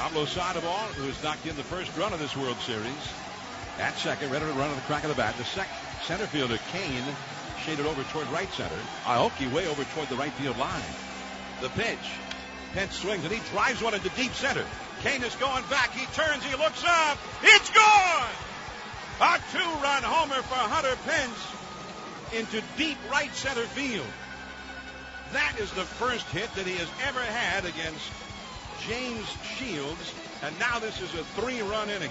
Pablo Sandoval, who's knocked in the first run of this World Series. At second, ready to run on the crack of the bat. The center fielder, Kane, shaded over toward right center. Aoki way over toward the right field line. The pitch. Pence swings, and he drives one into deep center. Kane is going back. He turns. He looks up. It's gone! A two-run homer for Hunter Pence into deep right center field. That is the first hit that he has ever had against James Shields, and now this is a 3-run inning.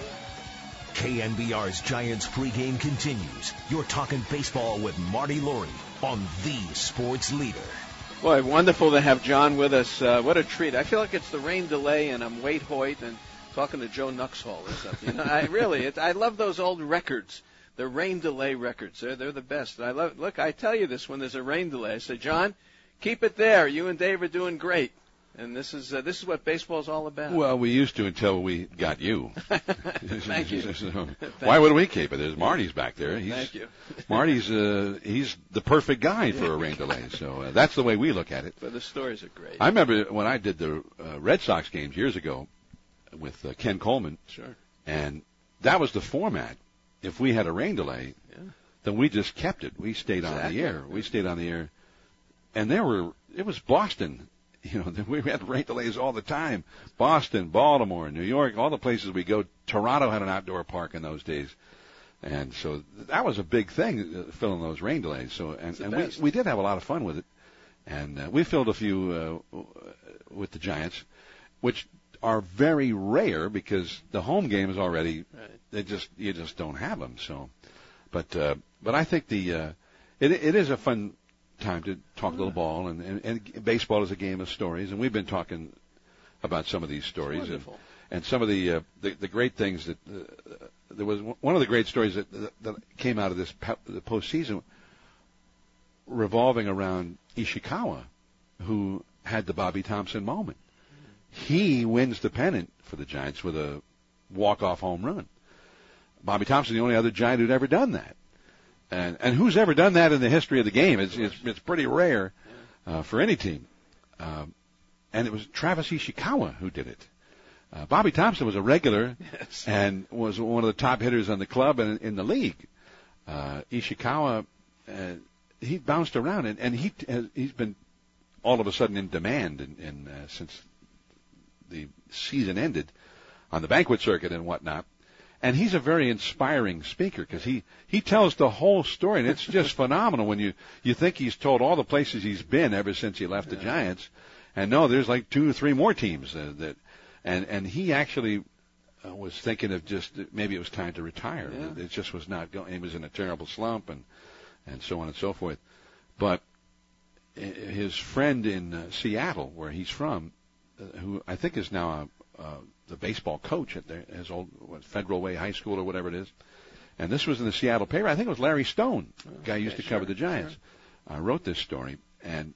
KNBR's Giants pregame continues. You're talking baseball with Marty Laurie on the Sports Leader. Boy, wonderful to have John with us. What a treat. I feel like it's the rain delay, and I'm Wade Hoyt and talking to Joe Nuxhall or something. I love those old records, the rain delay records. They're the best. And look, I tell you this when there's a rain delay. I say, John, keep it there. You and Dave are doing great. And this is what baseball's all about. Well, we used to until we got you. Thank you. Why would we keep it? There's Marty's back there. Thank you. Marty's he's the perfect guy for a rain delay. So that's the way we look at it. But the stories are great. I remember when I did the Red Sox games years ago with Ken Coleman. Sure. And that was the format. If we had a rain delay, then we just kept it. We stayed on the air. We stayed on the air. And it was Boston. You know, we had rain delays all the time. Boston, Baltimore, New York, all the places we go. Toronto had an outdoor park in those days. And so that was a big thing, filling those rain delays. So, and we did have a lot of fun with it. And we filled a few with the Giants, which are very rare because the home game is already, you just don't have them. So, but I think it is a fun time to talk a little ball, and baseball is a game of stories, and we've been talking about some of these stories and some of the great things that there was one of the great stories that came out of the postseason revolving around Ishikawa, who had the Bobby Thompson moment. He wins the pennant for the Giants with a walk-off home run. Bobby Thompson, the only other Giant who'd ever done that. And who's ever done that in the history of the game? It's pretty rare for any team. And it was Travis Ishikawa who did it. Bobby Thompson was a regular and was one of the top hitters on the club and in the league. Ishikawa, he bounced around, and he's been all of a sudden in demand since the season ended on the banquet circuit and whatnot. And he's a very inspiring speaker because he tells the whole story, and it's just phenomenal when you think he's told all the places he's been ever since he left the Giants. And no, there's like 2 or 3 more teams and he actually was thinking of just maybe it was time to retire. Yeah. It just was not going. He was in a terrible slump and so on and so forth. But his friend in Seattle, where he's from, who I think is now the baseball coach at his old Federal Way High School or whatever it is. And this was in the Seattle paper. I think it was Larry Stone, guy who used to cover the Giants, wrote this story and,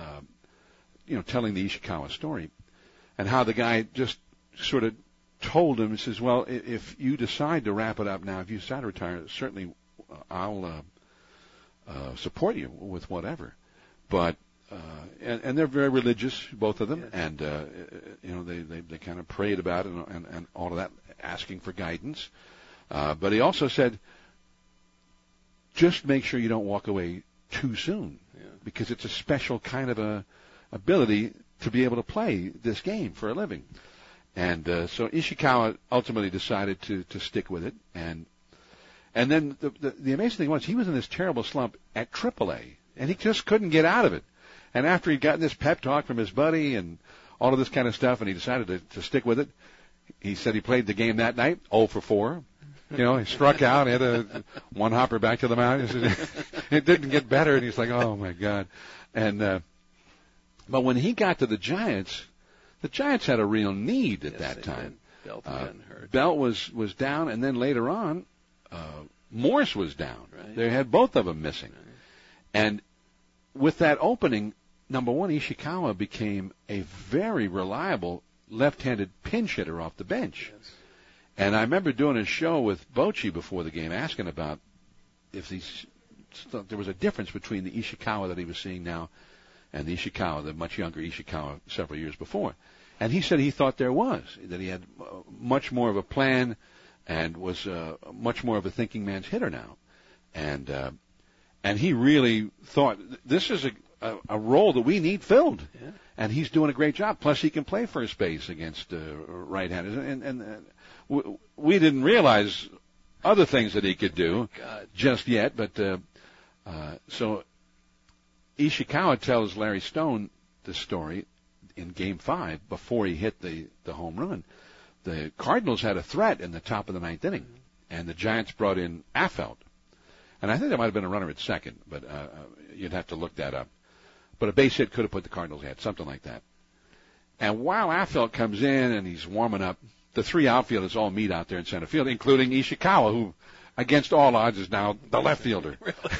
telling the Ishikawa story and how the guy just sort of told him, he says, well, if you decide to wrap it up now, if you decide to retire, certainly I'll support you with whatever. But and they're very religious, both of them, and they kind of prayed about it and all of that, asking for guidance. But he also said, just make sure you don't walk away too soon, because it's a special kind of a ability to be able to play this game for a living. And so Ishikawa ultimately decided to stick with it, and then the amazing thing was he was in this terrible slump at AAA, and he just couldn't get out of it. And after he'd gotten this pep talk from his buddy and all of this kind of stuff, and he decided to stick with it, he said he played the game that night, 0 for 4. He struck out, had a one hopper back to the mound. It didn't get better, and he's like, oh, my God. And but when he got to the Giants had a real need at that time. Belt was down, and then later on, Morse was down. Right. They had both of them missing. Right. And with that opening, number one, Ishikawa became a very reliable left-handed pinch hitter off the bench. Yes. And I remember doing a show with Bochy before the game, asking about if there was a difference between the Ishikawa that he was seeing now and the Ishikawa, the much younger Ishikawa several years before. And he said he thought there was, that he had much more of a plan and was much more of a thinking man's hitter now. And he really thought this is a role that we need filled. Yeah. And he's doing a great job. Plus, he can play first base against right-handers. And we didn't realize other things that he could do just yet. But so Ishikawa tells Larry Stone this story in Game 5 before he hit the home run. The Cardinals had a threat in the top of the ninth inning, and the Giants brought in Affeldt. And I think there might have been a runner at second, but you'd have to look that up. But a base hit could have put the Cardinals ahead, something like that. And while Affeldt comes in and he's warming up, the three outfielders all meet out there in center field, including Ishikawa, who, against all odds, is now the left fielder.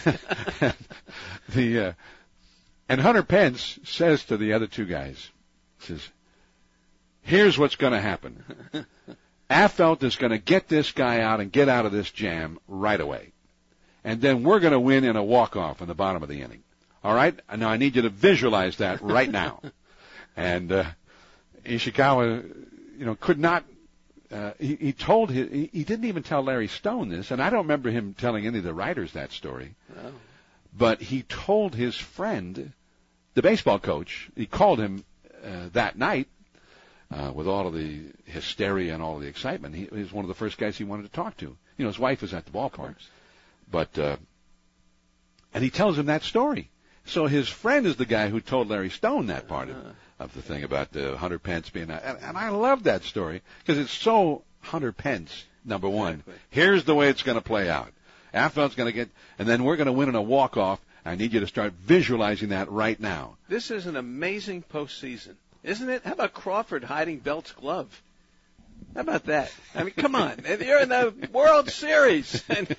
And Hunter Pence says to the other two guys, says, here's what's going to happen. Affeldt is going to get this guy out and get out of this jam right away. And then we're going to win in a walk-off in the bottom of the inning. All right? Now I need you to visualize that right now. And Ishikawa, could not. He didn't even tell Larry Stone this, and I don't remember him telling any of the writers that story. Oh. But he told his friend, the baseball coach, he called him that night with all of the hysteria and all of the excitement. He was one of the first guys he wanted to talk to. His wife was at the ballpark. But and he tells him that story. So his friend is the guy who told Larry Stone that part of the thing about Hunter Pence being that. And I love that story because it's so Hunter Pence, number one. Exactly. Here's the way it's going to play out. Affeldt's going to get, and then we're going to win in a walk-off. I need you to start visualizing that right now. This is an amazing postseason, isn't it? How about Crawford hiding Belt's glove? How about that? I mean, come on. You're in the World Series,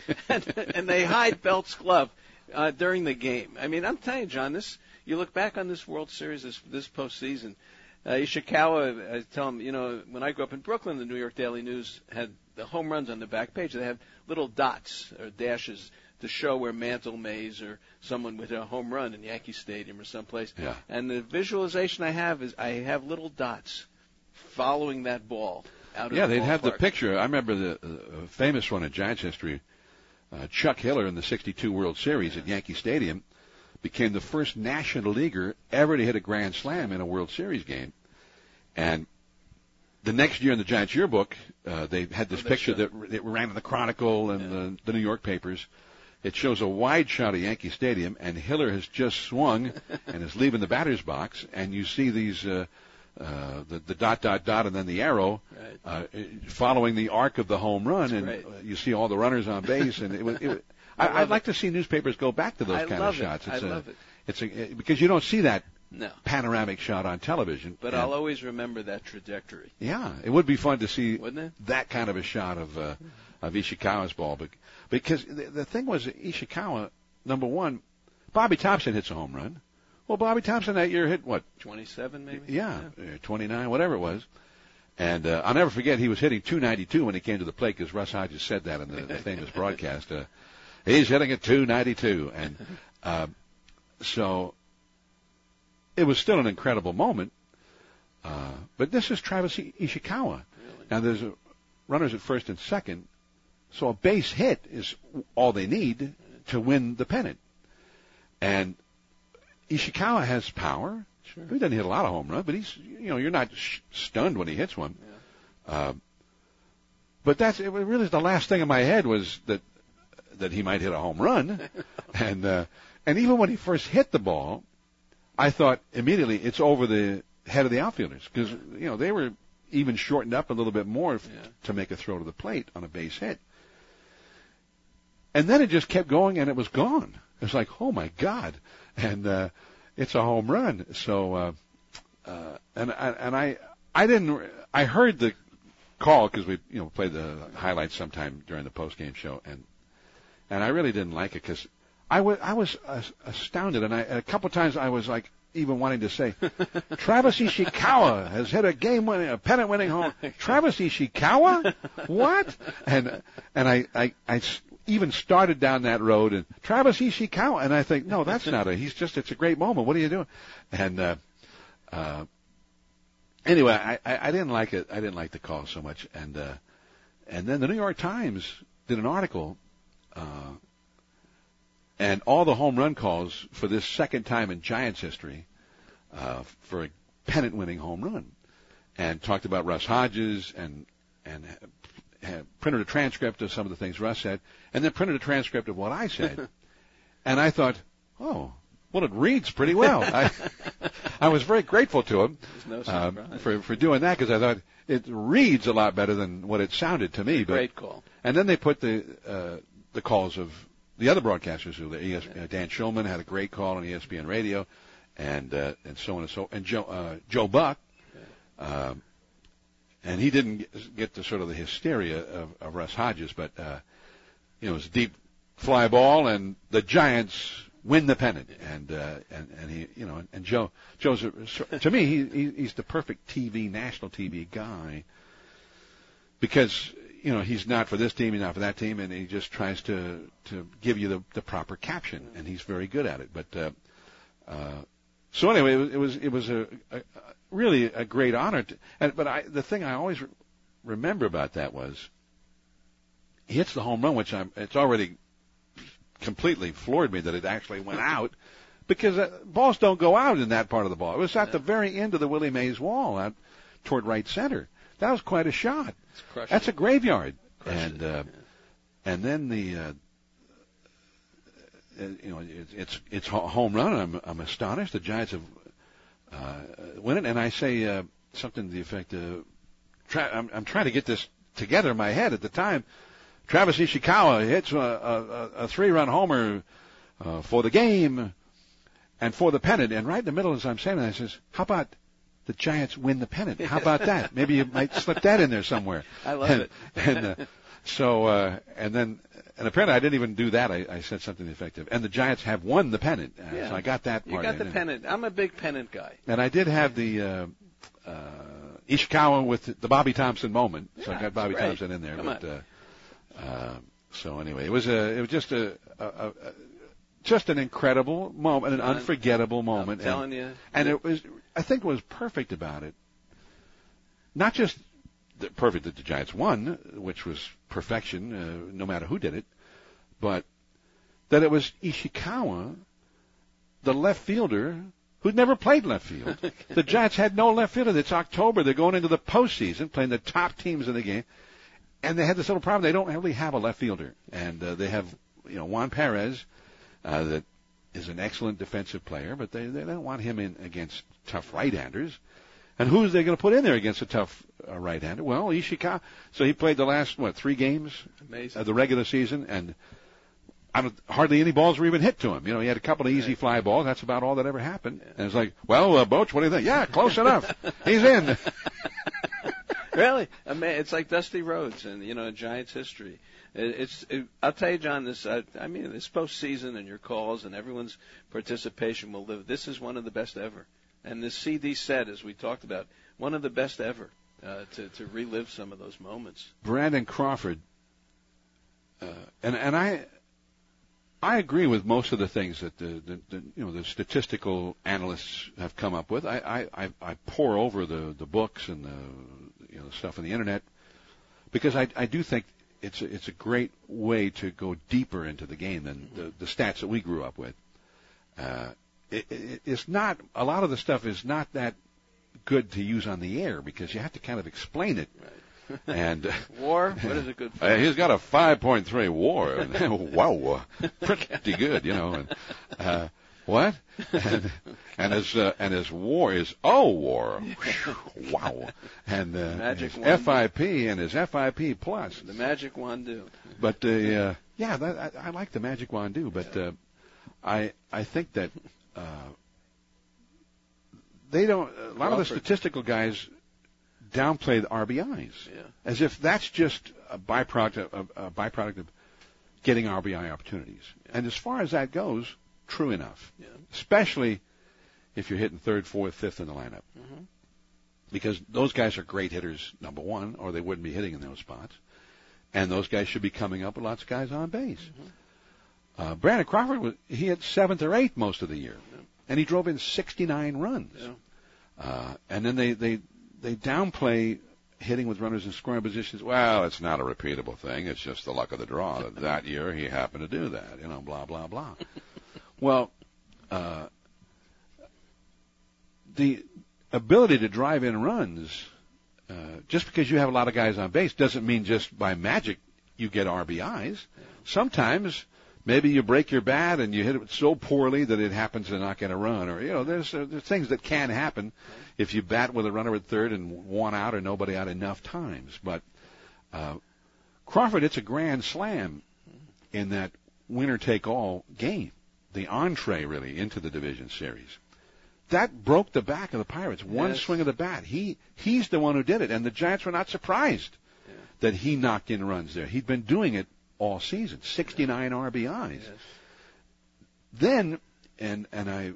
and they hide Belt's glove during the game. I mean, I'm telling you, John, you look back on this World Series, this postseason, Ishikawa, I tell him, when I grew up in Brooklyn, the New York Daily News had the home runs on the back page. They have little dots or dashes to show where Mantle Mays or someone with a home run in Yankee Stadium or someplace. Yeah. And the visualization I have is I have little dots following that ball out of the ballpark. Yeah, they'd have the picture. I remember the famous one in Giants history. Chuck Hiller in the '62 World Series at Yankee Stadium became the first National Leaguer ever to hit a grand slam in a World Series game. And the next year in the Giants yearbook, they had this picture that it ran in the Chronicle and the New York papers. It shows a wide shot of Yankee Stadium, and Hiller has just swung and is leaving the batter's box, and you see these the dot, and then the arrow following the arc of the home run, and you see all the runners on base. And I'd like to see newspapers go back to those kind of shots. I love it. It's because you don't see that panoramic shot on television. But I'll always remember that trajectory. Yeah, it would be fun to see Wouldn't it? that kind of a shot of Ishikawa's ball. Because the thing was, Ishikawa, number one, Bobby Thompson hits a home run. Well, Bobby Thompson that year hit, what? 27 maybe? Yeah, 29, whatever it was. And I'll never forget he was hitting .292 when he came to the plate because Russ Hodges said that in the famous broadcast. He's hitting at .292. And so it was still an incredible moment. But this is Travis Ishikawa. Really? Now, there's runners at first and second, so a base hit is all they need to win the pennant. And Ishikawa has power. Sure. He doesn't hit a lot of home runs, but he's, you're not stunned when he hits one. Yeah. But it really is the last thing in my head was that he might hit a home run. And even when he first hit the ball, I thought immediately it's over the head of the outfielders because, they were even shortened up a little bit more to make a throw to the plate on a base hit. And then it just kept going and it was gone. It was like, oh my God. And, it's a home run. So, I heard the call because we, played the highlights sometime during the post-game show and I really didn't like it because I was astounded. And a couple of times I was like, even wanting to say, Travis Ishikawa has hit a pennant-winning home. Travis Ishikawa? What? And I even started down that road and Travis Ishikawa, and I think, no, that's not it's a great moment. What are you doing? And Anyway, I didn't like it. I didn't like the call so much, and then the New York Times did an article, and all the home run calls for this second time in Giants history, for a pennant-winning home run, and talked about Russ Hodges and printed a transcript of some of the things Russ said, and then printed a transcript of what I said, and I thought, oh. Well, it reads pretty well. I was very grateful to him for doing that, because I thought it reads a lot better than what it sounded to me. Great call. And then they put the calls of the other broadcasters who Dan Shulman had a great call on ESPN Radio, and so on and so, and Joe Buck, and he didn't get the sort of the hysteria of Russ Hodges, but it was a deep fly ball, and the Giants win the pennant, and he, and Joe's to me he's the perfect national TV guy, because he's not for this team, he's not for that team, and he just tries to give you the proper caption, and he's very good at it. But so anyway, it was a really a great honor. But the thing I always remember about that was he hits the home run, which it's already completely floored me that it actually went out, because balls don't go out in that part of the ball. It was at the very end of the Willie Mays wall, out toward right center. That was quite a shot. That's a graveyard. And then it's a home run. And I'm astonished. The Giants have win it, and I say something to the effect of, I'm trying to get this together in my head at the time. Travis Ishikawa hits a 3-run homer for the game and for the pennant. And right in the middle, as I'm saying that, I says, how about the Giants win the pennant? How about that? Maybe you might slip that in there somewhere. I love it. And apparently I didn't even do that. I said something effective. And the Giants have won the pennant. So I got that part. You got the pennant. I'm a big pennant guy. And I did have the Ishikawa with the Bobby Thompson moment. So I got Bobby Thompson in there. So anyway, it was just just an incredible moment, an unforgettable moment. I'm telling you. And I think what was perfect about it, not just perfect that the Giants won, which was perfection, no matter who did it, but that it was Ishikawa, the left fielder, who'd never played left field. The Giants had no left fielder. It's October. They're going into the postseason, playing the top teams in the game. And they had this little problem. They don't really have a left fielder. And they have, Juan Perez, that is an excellent defensive player, but they don't want him in against tough right-handers. And who's they going to put in there against a tough right-hander? Well, Ishikawa. So he played the last, 3 games of the regular season, and hardly any balls were even hit to him. He had a couple of easy fly balls. That's about all that ever happened. And it's like, well, Boach, what do you think? Yeah, close enough. He's in. Really? It's like Dusty Rhodes in, Giants history. I'll tell you, John, this postseason and your calls and everyone's participation will live. This is one of the best ever. And this CD set, as we talked about, one of the best ever to relive some of those moments. Brandon Crawford, and I agree with most of the things that the statistical analysts have come up with. I pore over the books and the stuff on the internet, because I do think it's a great way to go deeper into the game than the stats that we grew up with. It's not, a lot of the stuff is not that good to use on the air, because you have to kind of explain it. Right. And WAR, what is it good for? He's got a 5.3 WAR. Wow, pretty good, And, what? And his WAR is WAR. Wow. And his FIP and his FIP plus. The Magic Wandu. But I like the Magic Wandu. But I think that they don't. A lot of the statistical guys downplay the RBIs, as if that's just a byproduct of getting RBI opportunities. And as far as that goes, true enough. Especially if you're hitting 3rd, 4th, 5th in the lineup, because those guys are great hitters, number one, or they wouldn't be hitting in those spots. And those guys should be coming up with lots of guys on base. Brandon Crawford he hit 7th or 8th most of the year, and he drove in 69 runs. And then downplay hitting with runners in scoring positions. Well, it's not a repeatable thing. It's just the luck of the draw. That year he happened to do that. Blah blah blah. Well, the ability to drive in runs, just because you have a lot of guys on base doesn't mean just by magic you get RBIs. Sometimes maybe you break your bat and you hit it so poorly that it happens to not get a run, or there's things that can happen if you bat with a runner at third and one out or nobody out enough times. But Crawford, it's a grand slam in that winner-take-all game, the entree really into the division series. That broke the back of the Pirates. One swing of the bat. He's the one who did it, and the Giants were not surprised that he knocked in runs there. He'd been doing it all season, 69 RBIs. Yes. Then, and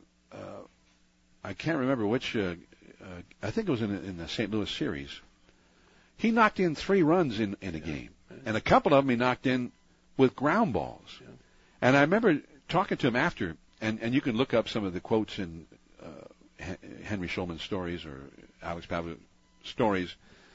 I can't remember which. I think it was in the St. Louis series. He knocked in 3 runs in a game, and a couple of them he knocked in with ground balls. Yeah. And I remember talking to him after, and you can look up some of the quotes in Henry Schulman's stories or Alex Pavlov's stories,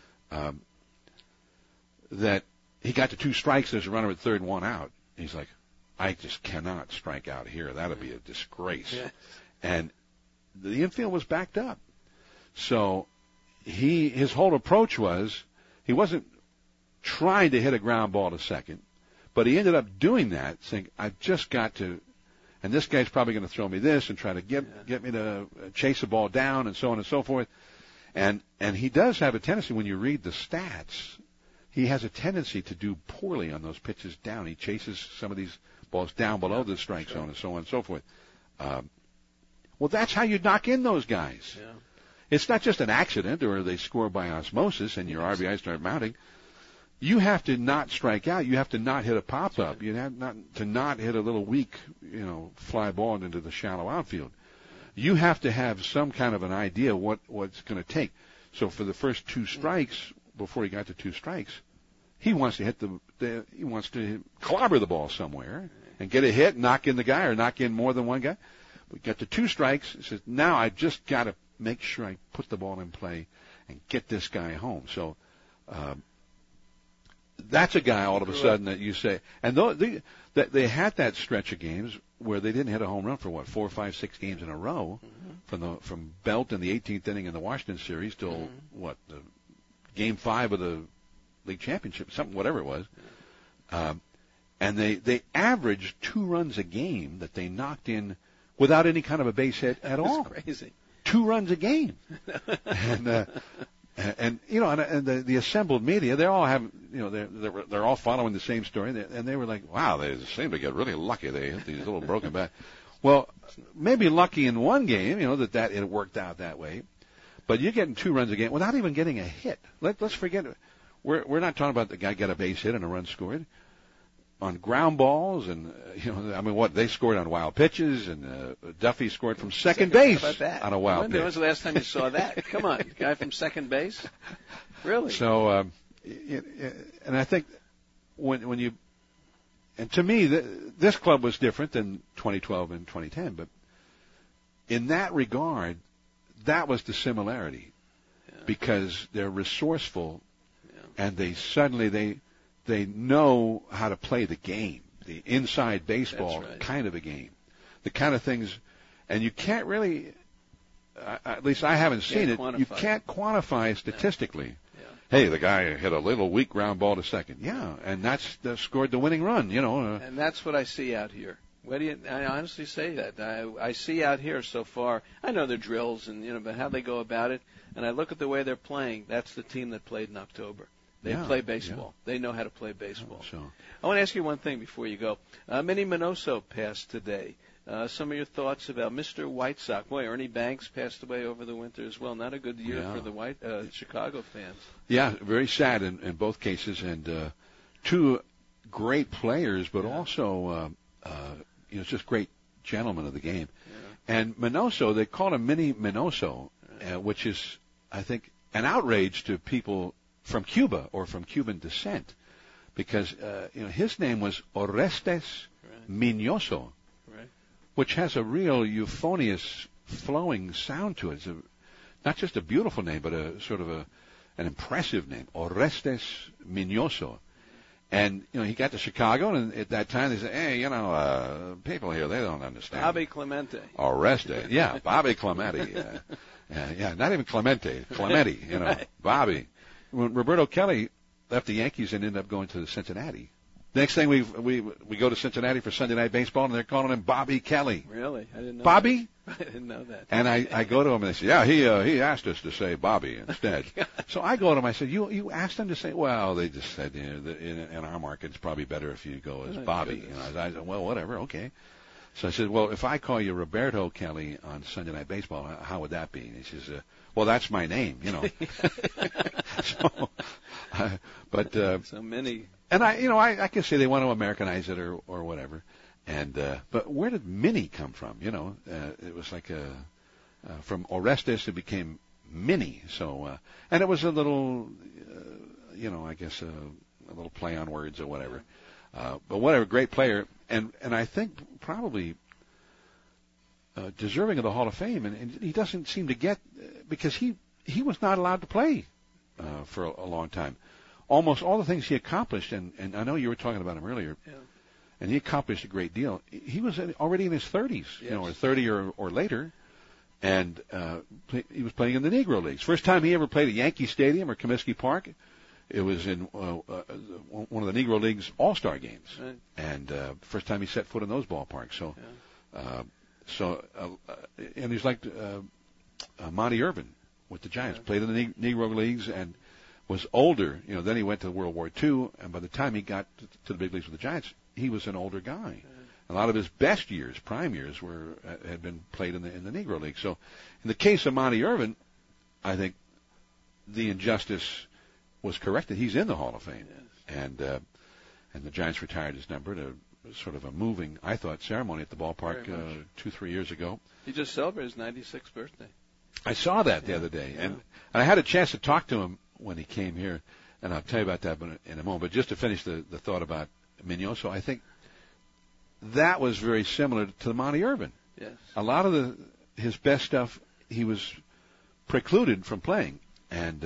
that he got to 2 strikes. There's a runner at third, 1 out. He's like, I just cannot strike out here. That'll be a disgrace. Yeah. And the infield was backed up. So his whole approach was he wasn't trying to hit a ground ball to second, but he ended up doing that, saying, I've just got to, and this guy's probably going to throw me this and try to get me to chase the ball down and so on and so forth. And he does have a tendency, when you read the stats, he has a tendency to do poorly on those pitches down. He chases some of these balls down below the strike zone and so on and so forth. Well, that's how you knock in those guys. Yeah. It's not just an accident or they score by osmosis and your RBIs start mounting. You have to not strike out. You have to not hit a pop-up. You have not hit a little weak, fly ball into the shallow outfield. You have to have some kind of an idea what's going to take. So for the first 2 strikes, before he got to 2 strikes, he wants to hit he wants to clobber the ball somewhere and get a hit, knock in the guy or knock in more than one guy. We got to 2 strikes. He says, now I just got to make sure I put the ball in play and get this guy home. So that's a guy all of a sudden that you say, and they had that stretch of games where they didn't hit a home run for 4, 5, 6 games in a row, from Belt in the 18th inning in the Washington series till the Game 5 of the league championship, whatever it was. And they averaged 2 runs a game that they knocked in without any kind of a base hit at all. That's crazy. 2 runs a game. And the assembled media, they all have, they're all following the same story, and they were like, wow, they seem to get really lucky. They hit these little broken bats. Well, maybe lucky in one game, that it worked out that way, but you're getting 2 runs a game without even getting a hit. Let's forget it. We're not talking about the guy got a base hit and a run scored. On ground balls, and they scored on wild pitches, and Duffy scored from second base on a wild pitch. When was the last time you saw that? Come on, guy from second base, really? So, and I think when you, and to me, this club was different than 2012 and 2010, but in that regard, that was the similarity, because they're resourceful, and they know how to play the game, the inside baseball kind of a game, the kind of things, and you can't really, at least I haven't seen it, you can't quantify statistically. Yeah. Hey, the guy hit a little weak ground ball to second. Yeah, and that scored the winning run, And that's what I see out here. I honestly say that. I see out here so far, I know the drills and, but how they go about it, and I look at the way they're playing, that's the team that played in October. They play baseball. Yeah. They know how to play baseball. Sure. I want to ask you one thing before you go. Minnie Minoso passed today. Some of your thoughts about Mr. White Sox. Boy, Ernie Banks passed away over the winter as well. Not a good year for the Chicago fans. Yeah, very sad in both cases. And 2 great players, but also, just great gentlemen of the game. Yeah. And Minoso, they call him Minnie Minoso, which is, I think, an outrage to people from Cuba or from Cuban descent, because his name was Orestes Miñoso, which has a real euphonious, flowing sound to it. not just a beautiful name, but a sort of an impressive name, Orestes Minoso. And, he got to Chicago, and at that time they said, hey, people here, they don't understand. Bobby Clemente. Orestes. Yeah, Bobby Clemente. Not even Clemente. Clemente, Right. Bobby. When Roberto Kelly left the Yankees and ended up going to Cincinnati. Next thing we go to Cincinnati for Sunday Night Baseball, and they're calling him Bobby Kelly. Really? I didn't know Bobby? that. I didn't know that. And I go to him, and they say, yeah, he asked us to say Bobby instead. So I go to him, I said, you asked him to say, well, they just said, in our market, it's probably better if you go as Bobby. I said, well, whatever, okay. So I said, well, if I call you Roberto Kelly on Sunday Night Baseball, how would that be? And he says, well, that's my name, So many. And I can say they want to Americanize it or whatever. And but where did Minnie come from? It was like from Orestes it became Minnie. So and it was a little, I guess a little play on words or whatever. But whatever, great player, and I think probably deserving of the Hall of Fame. And he doesn't seem to get because he was not allowed to play for a long time. Almost all the things he accomplished, and I know you were talking about him earlier. Yeah. And he accomplished a great deal. He was already in his 30s, yes. or 30 or later, and he was playing in the Negro Leagues. First time he ever played at Yankee Stadium or Comiskey Park, it was in one of the Negro Leagues All-Star games, right. And first time he set foot in those ballparks. So, and he's like Monty Irvin with the Giants, played in the Negro Leagues and was older. Then he went to World War II, and by the time he got to the big leagues with the Giants, he was an older guy. A lot of his best years, prime years, had been played in the Negro League. So, in the case of Monty Irvin, I think the injustice was corrected. He's in the Hall of Fame, yes. And the Giants retired his number to sort of a moving, I thought, ceremony at the ballpark 2-3 years ago. He just celebrated his 96th birthday. I saw that the other day, and I had a chance to talk to him when he came here, and I'll tell you about that in a moment. But just to finish the thought about Minoso, I think that was very similar to Monty Irvin. Yes. A lot of his best stuff, he was precluded from playing, and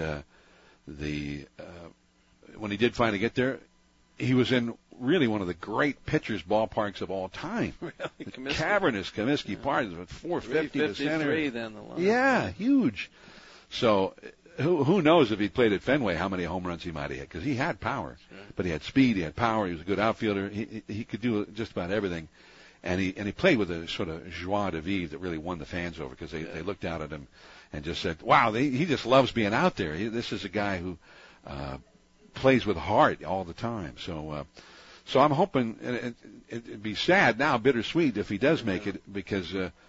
when he did finally get there, he was in really one of the great pitchers' ballparks of all time. Really? Cavernous Comiskey Park, with 450 to center. Then the line. Yeah, huge. So who knows if he played at Fenway, how many home runs he might have had, because he had power. Sure. But he had speed, he had power, he was a good outfielder. He could do just about everything. And he played with a sort of joie de vivre that really won the fans over, because they looked out at him and just said, wow, he just loves being out there. This is a guy who plays with heart all the time. So I'm hoping it'd be sad now, bittersweet, if he does make it, because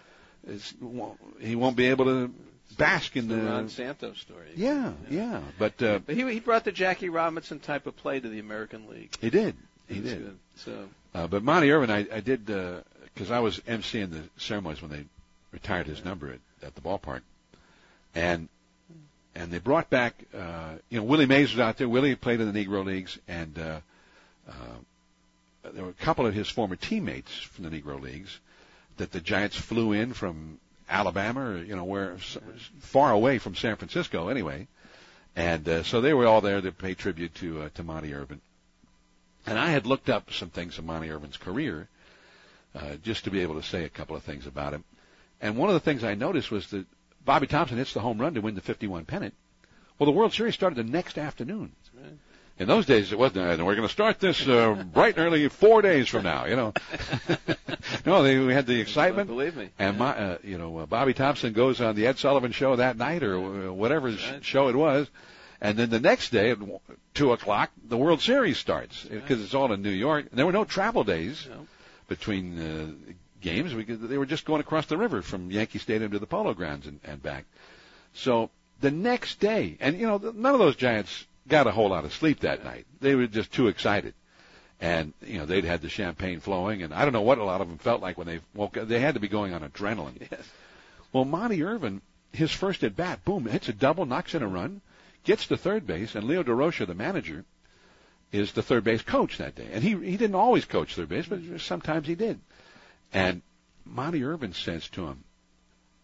he won't be able to bask in the Ron Santos story. Yeah. But he brought the Jackie Robinson type of play to the American League. He did. Good. So, but Monty Irvin, I did, because I was emceeing the ceremonies when they retired his number at the ballpark, and they brought back, Willie Mays was out there. Willie played in the Negro Leagues, and there were a couple of his former teammates from the Negro Leagues that the Giants flew in from Alabama, or where far away from San Francisco, anyway. And so they were all there to pay tribute to Monty Irvin. And I had looked up some things of Monty Irvin's career, just to be able to say a couple of things about him. And one of the things I noticed was that Bobby Thompson hits the home run to win the 51 pennant. Well, the World Series started the next afternoon. That's right. In those days, it wasn't, we're going to start this bright and early 4 days from now, No, we had the excitement. Believe me. And, Bobby Thompson goes on the Ed Sullivan Show that night, or whatever show it was. And then the next day at 2 o'clock, the World Series starts, because it's all in New York. And there were no travel days between games. They were just going across the river from Yankee Stadium to the Polo Grounds and back. So the next day, and, none of those Giants got a whole lot of sleep that night. They were just too excited. And, they'd had the champagne flowing, and I don't know what a lot of them felt like when they woke up. They had to be going on adrenaline. Yes. Well, Monty Irvin, his first at bat, boom, hits a double, knocks in a run, gets to third base, and Leo DeRocha, the manager, is the third base coach that day. And he didn't always coach third base, but sometimes he did. And Monty Irvin says to him,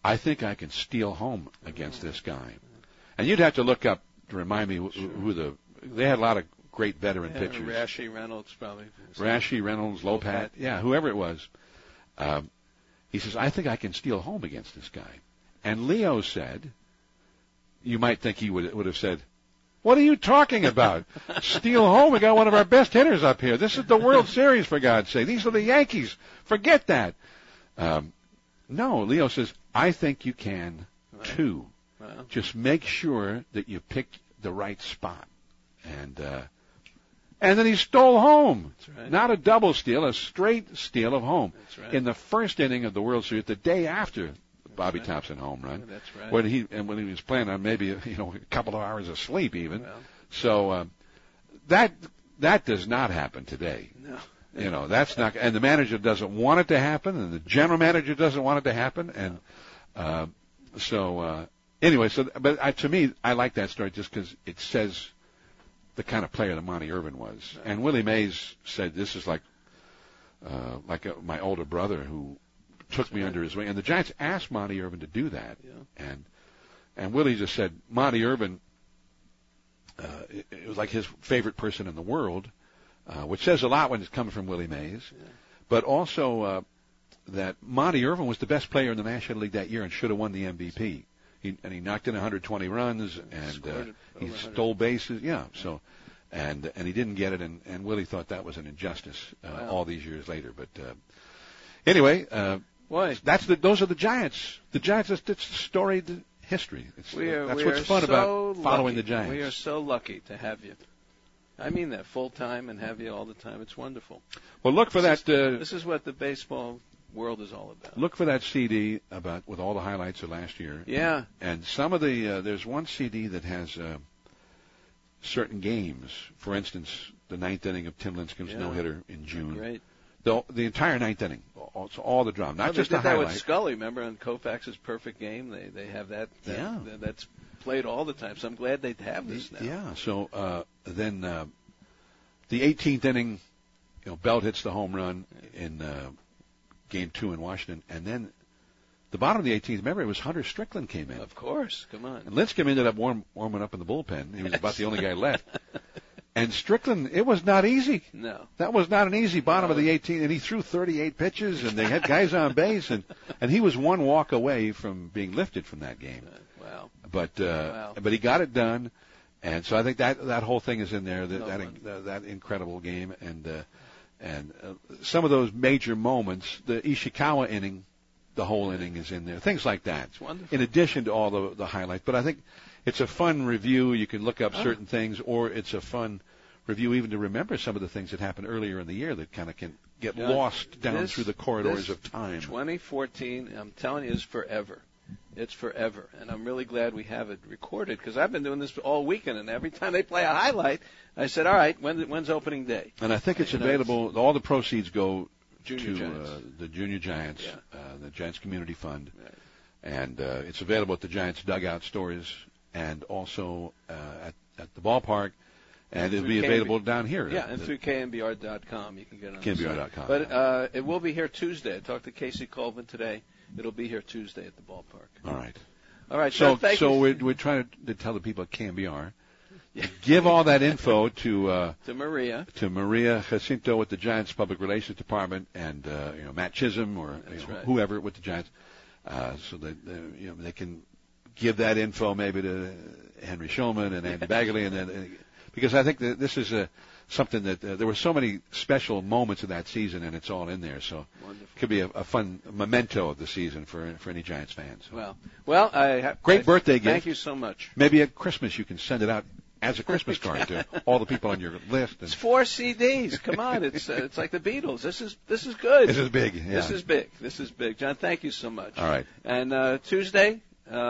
I think I can steal home against this guy. And you'd have to look up to remind me who they had a lot of great veteran pitchers. Rashi Reynolds, probably. Rashi Reynolds, Lopat, yeah, whoever it was. He says, I think I can steal home against this guy. And Leo said, you might think he would have said, what are you talking about? Steal home? We got one of our best hitters up here. This is the World Series, for God's sake. These are the Yankees. Forget that. No, Leo says, I think you can, too. Wow. Just make sure that you pick the right spot. And then he stole home. That's right. Not a double steal, a straight steal of home. That's right. In the first inning of the World Series, the day after Bobby Thompson home run. That's right. When he was playing on maybe a couple of hours of sleep even. Well. So that does not happen today. No. That's not, and the manager doesn't want it to happen, and the general manager doesn't want it to happen, and anyway. So, but to me, I like that story just because it says the kind of player that Monty Irvin was. And Willie Mays said this is like my older brother who took me under his wing. And the Giants asked Monty Irvin to do that. Yeah. And Willie just said Monty Irvin, it was like his favorite person in the world, which says a lot when it's coming from Willie Mays. Yeah. But also that Monty Irvin was the best player in the National League that year and should have won the MVP. He knocked in 120 runs and he stole bases. Yeah. So, and he didn't get it, and Willie thought that was an injustice all these years later. But anyway, those are the Giants. The Giants, it's storied history. That's what's fun about following the Giants. We are so lucky to have you. I mean that full time and have you all the time. It's wonderful. Well, look for that. This is what the baseball world is all about. Look for that CD with all the highlights of last year. Yeah. And some of there's one CD that has certain games. For instance, the ninth inning of Tim Lincecum's no-hitter in June. Great. The entire ninth inning, all the drama, not just the highlight. They did that with Scully, remember, on Koufax's perfect game. They have that. That's played all the time. So I'm glad they have this now. Yeah. So then the 18th inning, Belt hits the home run in Game 2 in Washington, and then the bottom of the 18th, remember, it was Hunter Strickland came in. Of course, come on. And Lincecum ended up warming up in the bullpen. He was about the only guy left. And Strickland, it was not easy. No. That was not an easy bottom of the 18th, and he threw 38 pitches, and they had guys on base, and he was one walk away from being lifted from that game. Wow. But he got it done, and so I think that whole thing is in there, that incredible game, and some of those major moments, the Ishikawa inning, the whole inning is in there, things like that. It's wonderful. In addition to all the highlights, but I think it's a fun review. You can look up certain things, or it's a fun review even to remember some of the things that happened earlier in the year that kind of can get lost down through the corridors of time. 2014, I'm telling you, is forever. It's forever, and I'm really glad we have it recorded because I've been doing this all weekend, and every time they play a highlight, I said, all right, when's opening day? And I think it's available. All the proceeds go to the Junior Giants, the Giants Community Fund, right. And it's available at the Giants Dugout stores and also at the ballpark, and it'll be available down here. Yeah, and through KNBR.com you can get on KNBR.com. But it will be here Tuesday. I talked to Casey Colvin today. It'll be here Tuesday at the ballpark. All right. So we're trying to tell the people at KNBR, give all that info to Maria Jacinto with the Giants Public Relations Department, and Matt Chisholm or whoever with the Giants, so that they can give that info maybe to Henry Schulman and Andy Bagley, and then because I think that this is something that there were so many special moments in that season, and it's all in there. So it could be a fun memento of the season for any Giants fans. So. Well, great birthday gift. Thank you so much. Maybe at Christmas you can send it out as a Christmas card to all the people on your list. It's 4 CDs. Come on, it's like the Beatles. This is good. This is big. Yeah. This is big. John, thank you so much. All right. And Tuesday.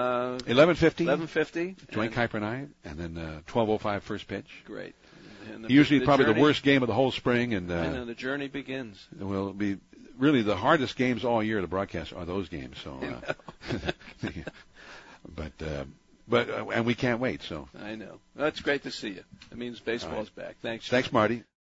11:50. Dwayne Kuiper and I, and then 12:05 first pitch. Great. Usually probably the worst game of the whole spring, and I know, the journey begins. Will be really the hardest games all year to broadcast are those games. So, but we can't wait. So I know. That's great to see you. It means baseball's back. Thanks. Thanks, Marty.